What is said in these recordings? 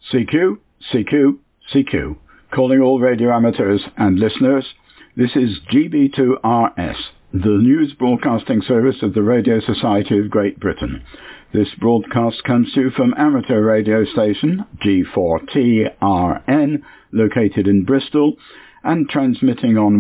CQ, CQ, CQ. Calling all radio amateurs and listeners, this is GB2RS, the news broadcasting service of the Radio Society of Great Britain. This broadcast comes to you from amateur radio station G4TRN, located in Bristol, and transmitting on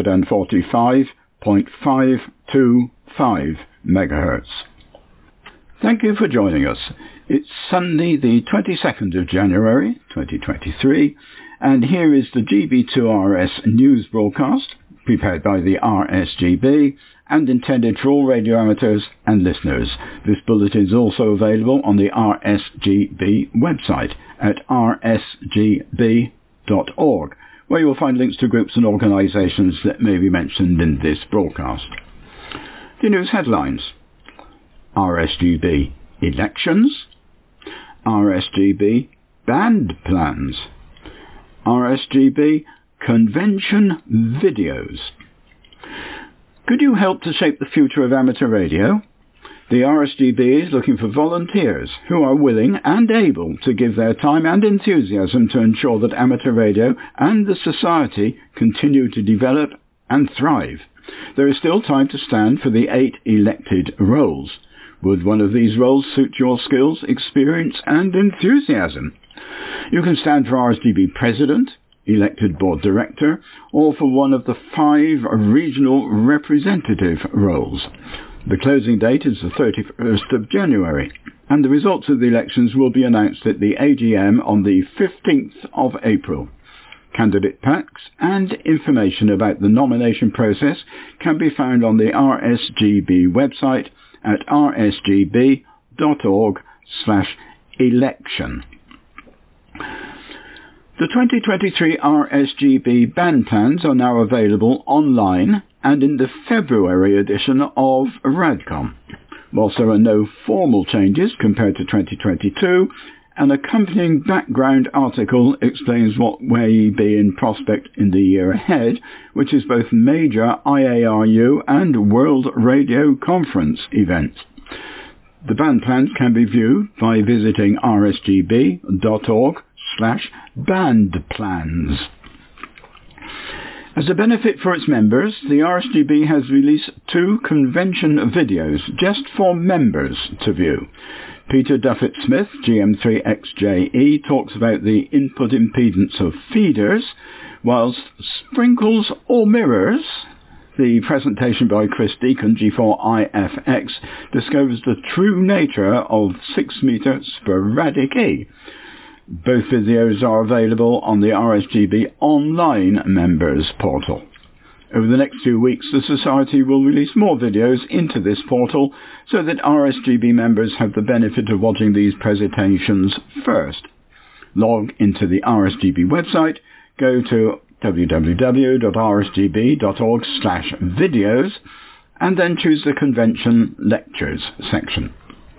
145.525 MHz. Thank you for joining us. It's Sunday the 22nd of January 2023, and here is the GB2RS news broadcast, prepared by the RSGB and intended for all radio amateurs and listeners. This bulletin is also available on the RSGB website at rsgb.org, where you'll find links to groups and organisations that may be mentioned in this broadcast. The news headlines: RSGB elections, RSGB band plans, RSGB convention videos. Could you help to shape the future of amateur radio? The RSGB is looking for volunteers who are willing and able to give their time and enthusiasm to ensure that amateur radio and the society continue to develop and thrive. There is still time to stand for the 8 elected roles. Would one of these roles suit your skills, experience and enthusiasm? You can stand for RSGB President, elected Board Director, or for one of the 5 regional representative roles. The closing date is the 31st of January, and the results of the elections will be announced at the AGM on the 15th of April. Candidate packs and information about the nomination process can be found on the RSGB website at rsgb.org/election. The 2023 RSGB band plans are now available online and in the February edition of Radcom. Whilst there are no formal changes compared to 2022, an accompanying background article explains what may be in prospect in the year ahead, which is both major IARU and World Radio Conference events. The band plans can be viewed by visiting rsgb.org/bandplans. As a benefit for its members, the RSGB has released 2 convention videos just for members to view. Peter Duffett-Smith, GM3XJE, talks about the input impedance of feeders, whilst Sprinkles or Mirrors, the presentation by Chris Deacon, G4IFX, discovers the true nature of 6-metre sporadic E. Both videos are available on the RSGB online members portal. Over the next 2 weeks, the Society will release more videos into this portal so that RSGB members have the benefit of watching these presentations first. Log into the RSGB website, go to www.rsgb.org/videos, and then choose the Convention Lectures section.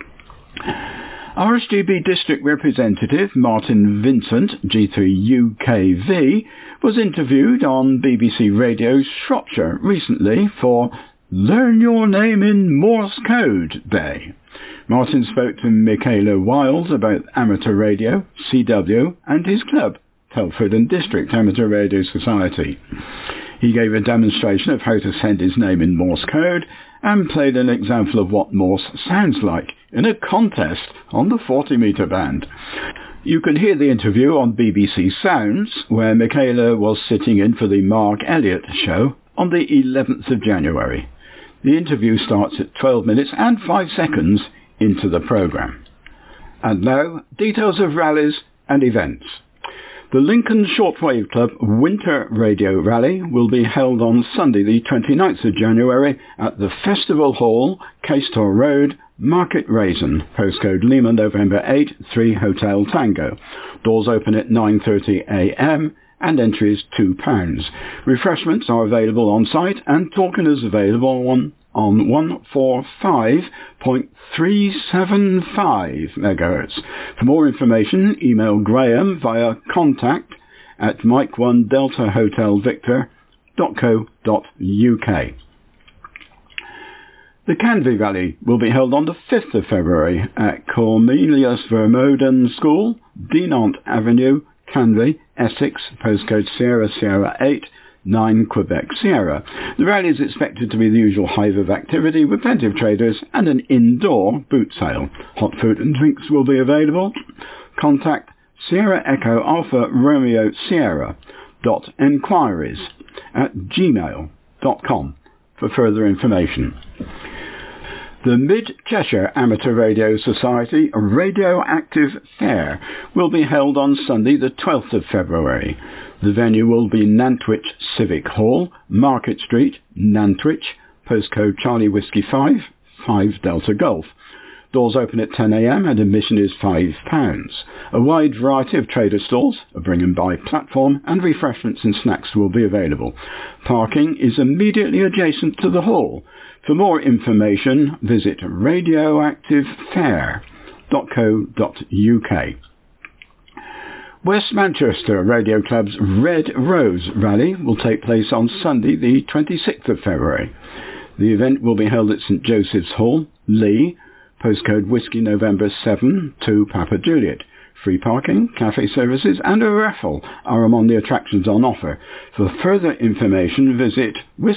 RSGB District Representative Martin Vincent, G3UKV, was interviewed on BBC Radio Shropshire recently for Learn Your Name in Morse Code Day. Martin spoke to Michaela Wild about amateur radio, CW, and his club, Telford and District Amateur Radio Society. He gave a demonstration of how to send his name in Morse code and played an example of what Morse sounds like in a contest on the 40-metre band. You can hear the interview on BBC Sounds, where Michaela was sitting in for the Mark Elliott show on the 11th of January. The interview starts at 12 minutes and 5 seconds into the programme. And now, details of rallies and events. The Lincoln Shortwave Club Winter Radio Rally will be held on Sunday the 29th of January at the Festival Hall, Caistor Road, Market Raisin, postcode Lima November 8, 3 Hotel Tango. Doors open at 9:30 a.m. and entry is £2. Refreshments are available on site and token is available on 145.375 MHz. For more information, email Graham via contact@Mike1DeltaHotelVictor.co.uk. The Canvey Rally will be held on the 5th of February at Cornelius Vermeulen School, Dinant Avenue, Canvey, Essex, postcode Sierra Sierra 8, 9 Quebec Sierra. The rally is expected to be the usual hive of activity with plenty of traders and an indoor boot sale. Hot food and drinks will be available. Contact Sierra Echo Alpha Romeo Sierra .enquiries@gmail.com for further information. The Mid-Cheshire Amateur Radio Society Radioactive Fair will be held on Sunday the 12th of February. The venue will be Nantwich Civic Hall, Market Street, Nantwich, postcode Charlie Whiskey 5, 5 Delta Golf. Doors open at 10 a.m. and admission is £5. A wide variety of trader stalls, a bring and buy platform and refreshments and snacks will be available. Parking is immediately adjacent to the hall. For more information, visit radioactivefair.co.uk. West Manchester Radio Club's Red Rose Rally will take place on Sunday the 26th of February. The event will be held at St Joseph's Hall, Lee, postcode Whiskey November 7 to Papa Juliet. Free parking, cafe services and a raffle are among the attractions on offer. For further information, visit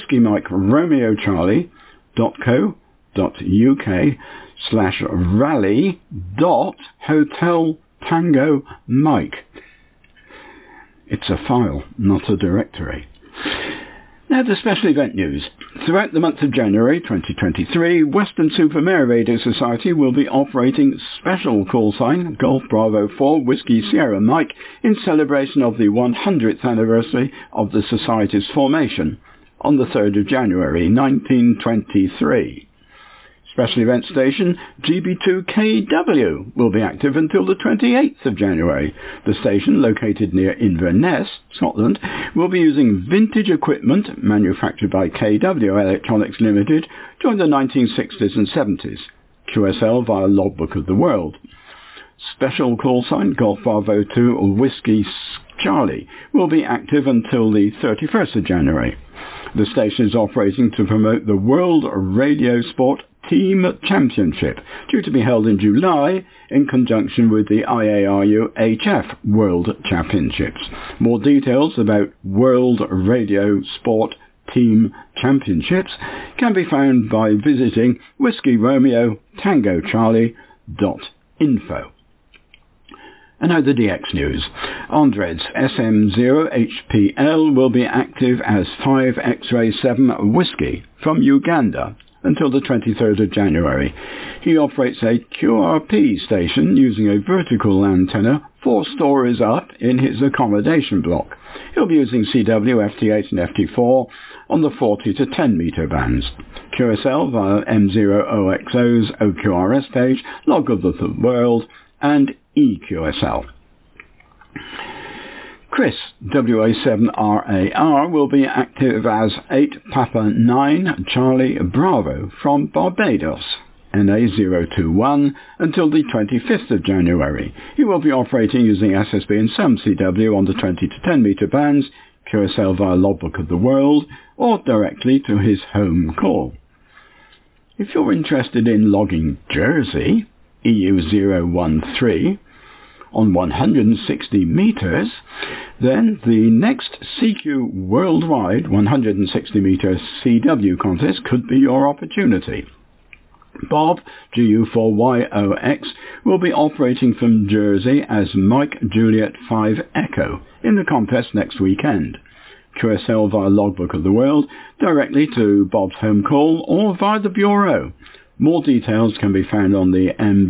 whiskeymikeromeo-charlie.co.uk/rally.hoteltangomike. It's a file, not a directory. Now the special event news. Throughout the month of January 2023, Western-super-Mare Radio Society will be operating special call sign Golf Bravo 4 Whiskey Sierra Mike in celebration of the 100th anniversary of the Society's formation on the 3rd of January 1923. Special event station GB2KW will be active until the 28th of January. The station, located near Inverness, Scotland, will be using vintage equipment manufactured by KW Electronics Limited during the 1960s and 70s. QSL via Logbook of the World. Special call sign Golf Bravo 2 Whiskey Charlie will be active until the 31st of January. The station is operating to promote the World Radio Sport Team Championship, due to be held in July in conjunction with the IARU HF World Championships. More details about World Radio Sport Team Championships can be found by visiting whiskeyromeotangocharlie.info. And now the DX news. Andred's SM0HPL will be active as 5 X-Ray 7 Whiskey from Uganda until the 23rd of January. He operates a QRP station using a vertical antenna 4 stories up in his accommodation block. He'll be using CW, FT8 and FT4 on the 40 to 10 metre bands. QSL via M0OXO's OQRS page, Log of the World and EQSL. Chris, WA7RAR, will be active as 8 Papa 9 Charlie Bravo from Barbados, NA021, until the 25th of January. He will be operating using SSB and some CW on the 20 to 10 metre bands, QSL via Logbook of the World, or directly to his home call. If you're interested in logging Jersey, EU013, on 160 metres, then the next CQ Worldwide 160 metre CW contest could be your opportunity. Bob, GU4YOX, will be operating from Jersey as Mike Juliet 5 Echo in the contest next weekend. QSL via Logbook of the World, directly to Bob's home call or via the Bureau. More details can be found on the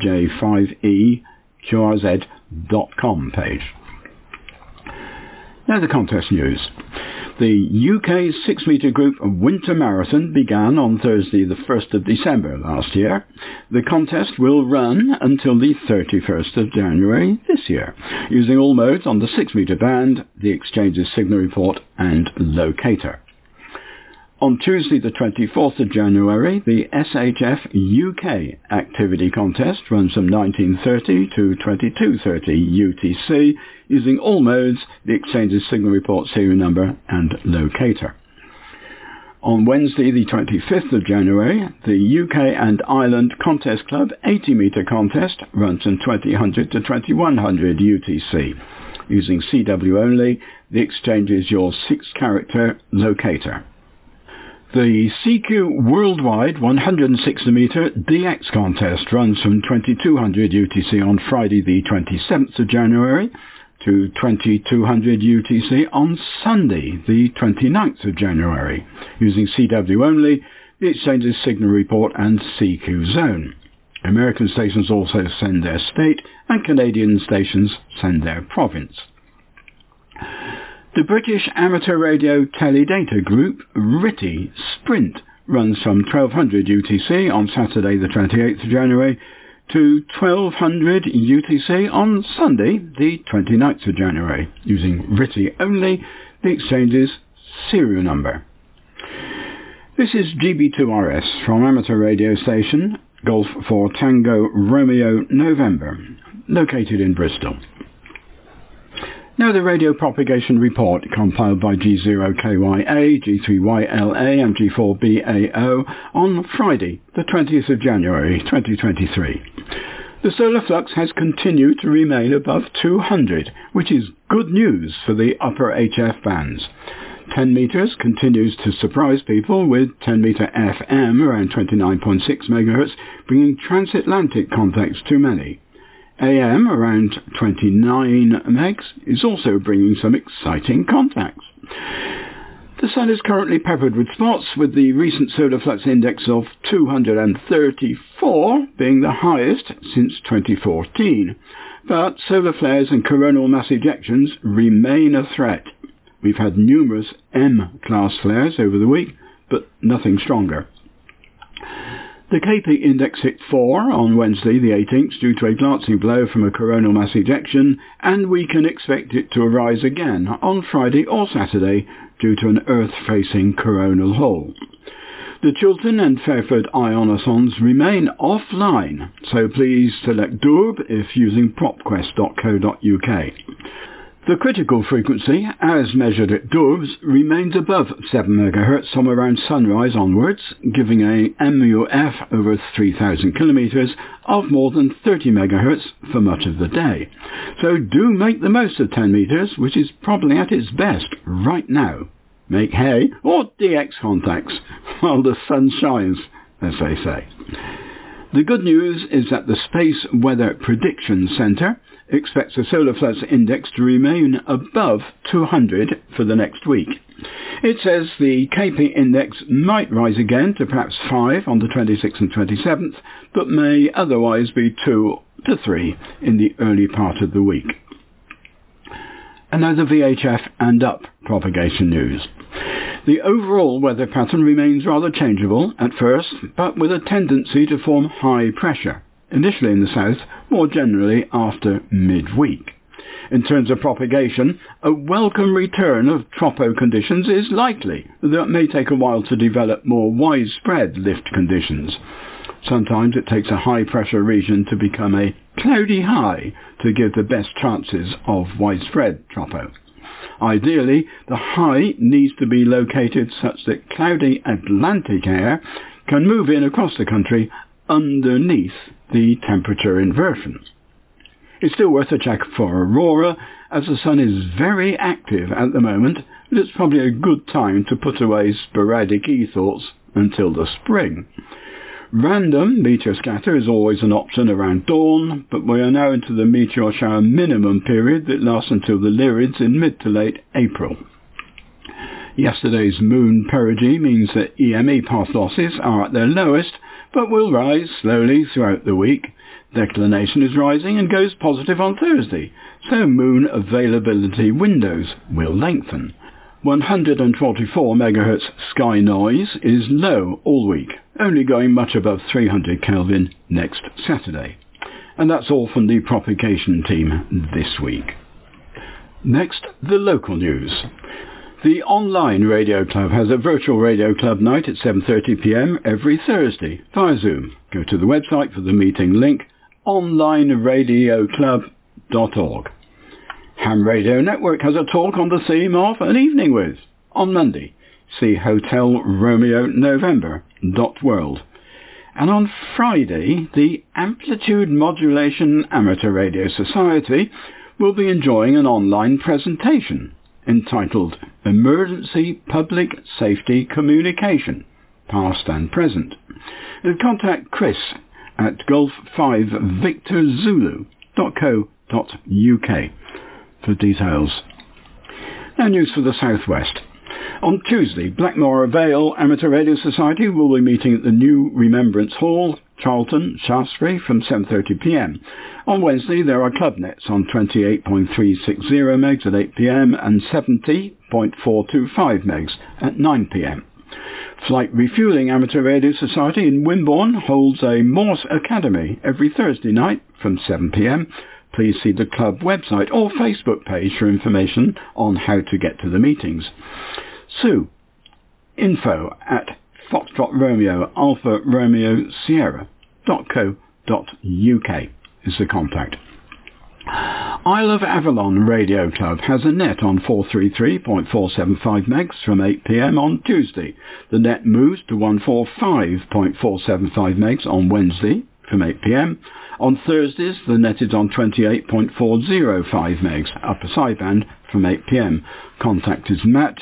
MJ5EQRZ.com page. Now the contest news. The UK 6 metre group Winter Marathon began on Thursday the 1st of December last year. The contest will run until the 31st of January this year, using all modes on the 6 metre band, the Exchange's signal report and locator. On Tuesday the 24th of January, the SHF UK activity contest runs from 19:30 to 22:30 UTC, using all modes, the Exchange's signal report serial number and locator. On Wednesday the 25th of January, the UK and Ireland Contest Club 80-metre contest runs from 2000 to 2100 UTC. Using CW only, the exchange is your 6-character locator. The CQ Worldwide 160-metre DX contest runs from 2200 UTC on Friday the 27th of January to 2200 UTC on Sunday the 29th of January. Using CW only, the exchange is Signal Report and CQ Zone. American stations also send their state and Canadian stations send their province. The British amateur radio teledata group RTTY Sprint runs from 1200 UTC on Saturday the 28th of January to 1200 UTC on Sunday the 29th of January. Using RTTY only, the exchange's serial number. This is GB2RS from amateur radio station Golf for Tango Romeo November, located in Bristol. Now the radio propagation report compiled by G0KYA, G3YLA and G4BAO on Friday the 20th of January 2023. The solar flux has continued to remain above 200, which is good news for the upper HF bands. 10 metres continues to surprise people, with 10 metre FM around 29.6 MHz bringing transatlantic contacts to many. AM around 29 megs is also bringing some exciting contacts. The sun is currently peppered with spots, with the recent solar flux index of 234 being the highest since 2014. But solar flares and coronal mass ejections remain a threat. We've had numerous M-class flares over the week, but nothing stronger. The KP index hit 4 on Wednesday the 18th due to a glancing blow from a coronal mass ejection, and we can expect it to arise again on Friday or Saturday due to an Earth-facing coronal hole. The Chiltern and Fairford ionosons remain offline, so please select Durb if using propquest.co.uk. The critical frequency, as measured at Durbs, remains above 7 MHz from around sunrise onwards, giving a MUF over 3,000 km of more than 30 MHz for much of the day. So do make the most of 10 metres, which is probably at its best right now. Make hay or DX contacts while the sun shines, as they say. The good news is that the Space Weather Prediction Centre expects the solar flux index to remain above 200 for the next week. It says the KP index might rise again to perhaps 5 on the 26th and 27th, but may otherwise be 2 to 3 in the early part of the week. And now the VHF and up propagation news. The overall weather pattern remains rather changeable at first, but with a tendency to form high pressure, initially in the south, more generally after midweek. In terms of propagation, a welcome return of tropo conditions is likely, though it may take a while to develop more widespread lift conditions. Sometimes it takes a high-pressure region to become a cloudy high to give the best chances of widespread tropo. Ideally, the high needs to be located such that cloudy Atlantic air can move in across the country underneath the temperature inversion. It's still worth a check for aurora, as the sun is very active at the moment, but it's probably a good time to put away sporadic e-thoughts until the spring. Random meteor scatter is always an option around dawn, but we are now into the meteor shower minimum period that lasts until the Lyrids in mid to late April. Yesterday's moon perigee means that EME path losses are at their lowest, but will rise slowly throughout the week. Declination is rising and goes positive on Thursday, so moon availability windows will lengthen. 144 MHz sky noise is low all week, only going much above 300 Kelvin next Saturday. And that's all from the propagation team this week. Next, the local news. The Online Radio Club has a virtual radio club night at 7:30 p.m. every Thursday via Zoom. Go to the website for the meeting link, onlineradioclub.org. Ham Radio Network has a talk on the theme of An Evening With on Monday. see Hotel Romeo November.world. And on Friday, the Amplitude Modulation Amateur Radio Society will be enjoying an online presentation entitled Emergency Public Safety Communication, Past and Present. Contact Chris at golf5victorzulu.co.uk for details. Now news for the Southwest. On Tuesday, Blackmore Vale Amateur Radio Society will be meeting at the new Remembrance Hall, Charlton, Shaftesbury from 7:30 p.m. On Wednesday, there are club nets on 28.360 megs at 8 p.m. and 70.425 megs at 9 p.m. Flight Refuelling Amateur Radio Society in Wimborne holds a Morse Academy every Thursday night from 7 p.m. Please see the club website or Facebook page for information on how to get to the meetings. Sue, info at Foxtrot Romeo Alpha Romeo Sierra.co.uk is the contact. Isle of Avalon Radio Club has a net on 433.475 megs from 8 p.m. on Tuesday. The net moves to 145.475 megs on Wednesday from 8 p.m. On Thursdays, the net is on 28.405 megs, upper sideband, from 8 p.m. Contact is Matt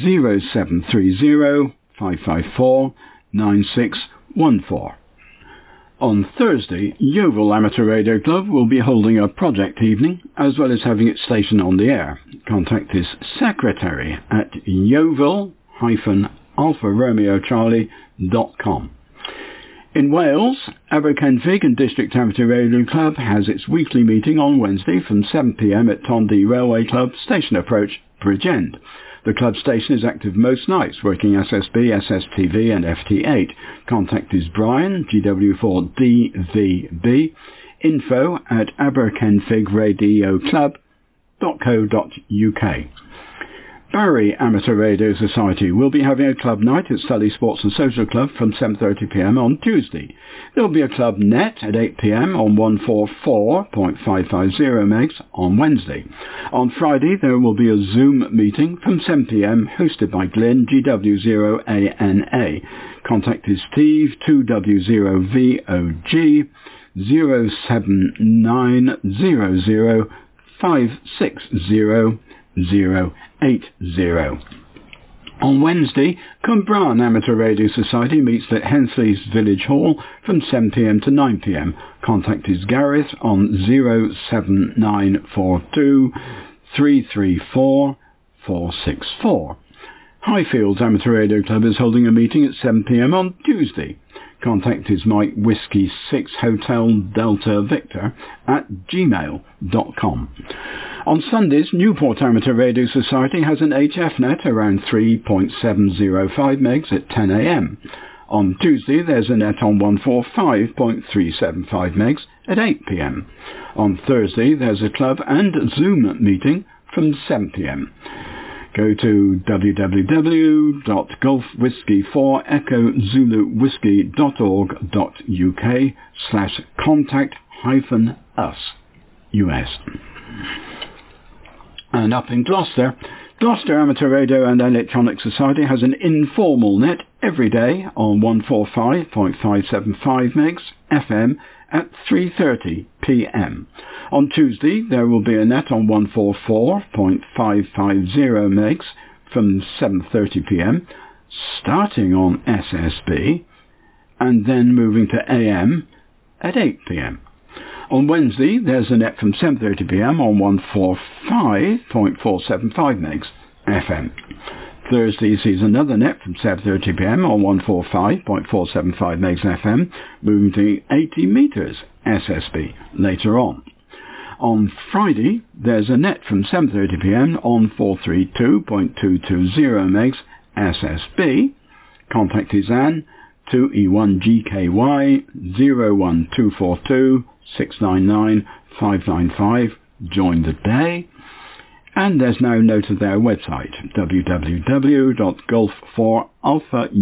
0730 554 9614. On Thursday, Yeovil Amateur Radio Club will be holding a project evening, as well as having its station on the air. Contact is secretary at yeovil-alpha-romeo-charlie.com. In Wales, Aberkenfig and District Amateur Radio Club has its weekly meeting on Wednesday from 7 p.m. at Tondy Railway Club, Station Approach, Bridgend. The club station is active most nights, working SSB, SSTV and FT8. Contact is Brian, GW4DVB, info at aberkenfigradioclub.co.uk. Barry Amateur Radio Society will be having a club night at Sully Sports and Social Club from 7:30 p.m. on Tuesday. There will be a club net at 8 p.m. on 144.550 megs on Wednesday. On Friday there will be a Zoom meeting from 7 p.m. hosted by Glenn, GW0ANA. Contact is Steve, 2W0VOG 07900 560 080. On Wednesday, Cumbrawn Amateur Radio Society meets at Hensley's Village Hall from 7 p.m. to 9 p.m. Contact is Gareth on 07942 334 464. Highfields Amateur Radio Club is holding a meeting at 7 p.m. on Tuesday. Contact is Mike Whiskey 6 Hotel Delta Victor at gmail.com. On Sundays, Newport Amateur Radio Society has an HF net around 3.705 megs at 10 a.m. On Tuesday, there's a net on 145.375 megs at 8 p.m. On Thursday, there's a club and Zoom meeting from 7 p.m. Go to www.golfwhiskey4echoZuluwhiskey.org.uk/contact-us US. And up in Gloucester, Gloucester Amateur Radio and Electronic Society has an informal net every day on 145.575 megs FM at 3:30 p.m. On Tuesday, there will be a net on 144.550 megs from 7:30 p.m, starting on SSB, and then moving to AM at 8 p.m. On Wednesday, there's a net from 7:30 p.m. on 145.475 megs FM. Thursday sees another net from 7:30 p.m. on 145.475 megs FM, moving to 80 meters SSB later on. On Friday, there's a net from 7:30 p.m. on 432.220 megs SSB. Contact is Anne, 2E1GKY 01242 699 595. Join the day. And there's now note of their website,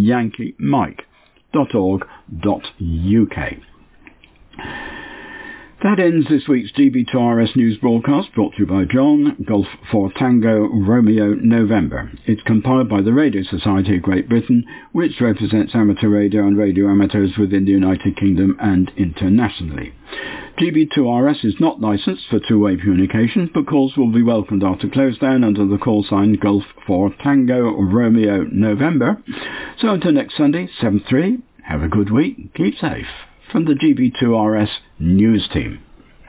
www.golf4alphayankiemike.org.uk. That ends this week's GB2RS news broadcast, brought to you by John, Golf 4 Tango, Romeo, November. It's compiled by the Radio Society of Great Britain, which represents amateur radio and radio amateurs within the United Kingdom and internationally. GB2RS is not licensed for two-way communications, but calls will be welcomed after close down under the call sign Golf 4 Tango, Romeo, November. So until next Sunday, 7/3, have a good week, keep safe. From the GB2RS News Team.